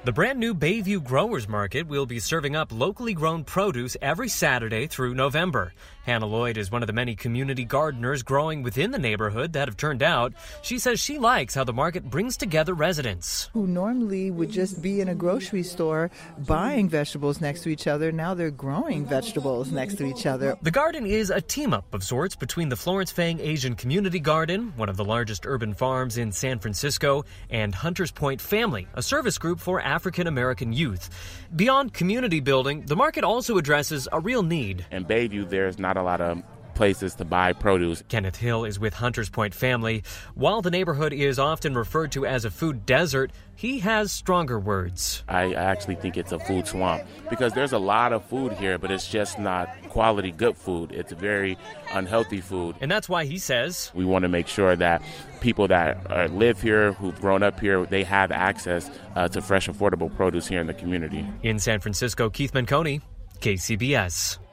The brand new Bayview Growers Market will be serving up locally grown produce every Saturday through November. Hannah Lloyd is one of the many community gardeners growing within the neighborhood that have turned out. She says she likes how the market brings together residents who normally would just be in a grocery store buying vegetables next to each other. Now they're growing vegetables next to each other. The garden is a team-up of sorts between the Florence Fang Asian Community Garden, one of the largest urban farms in San Francisco, and Hunters Point Family, a service group for African American youth. Beyond community building, the market also addresses a real need. In Bayview, there's not a lot of places to buy produce. Kenneth Hill is with Hunters Point Family. While the neighborhood is often referred to as a food desert, he has stronger words. I actually think it's a food swamp because there's a lot of food here, but it's just not quality, good food. It's very unhealthy food. And that's why he says we want to make sure that people that live here, who've grown up here, they have access to fresh, affordable produce here in the community. In San Francisco, Keith Menconi, KCBS.